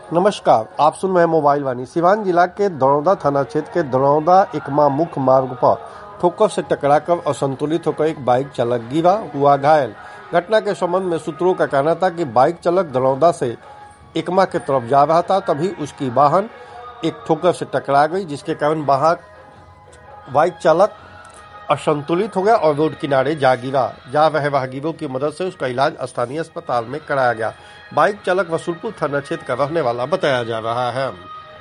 नमस्कार, आप सुन रहे हैं मोबाइल वाणी। सिवान जिला के दरौदा थाना क्षेत्र के दरौदा एकमा मुख्य मार्ग पर ठोकर से टकराकर असंतुलित होकर एक बाइक चालक गिरा हुआ घायल। घटना के संबंध में सूत्रों का कहना था कि बाइक चालक दरौदा से एकमा की तरफ जा रहा था, तभी उसकी वाहन एक ठोकर से टकरा गई, जिसके कारण बाइक चालक असंतुलित हो गया और रोड किनारे जा गिरा। जा रहे राहगीरों की मदद से उसका इलाज स्थानीय अस्पताल में कराया गया। बाइक चालक रसूलपुर थाना क्षेत्र का रहने वाला बताया जा रहा है।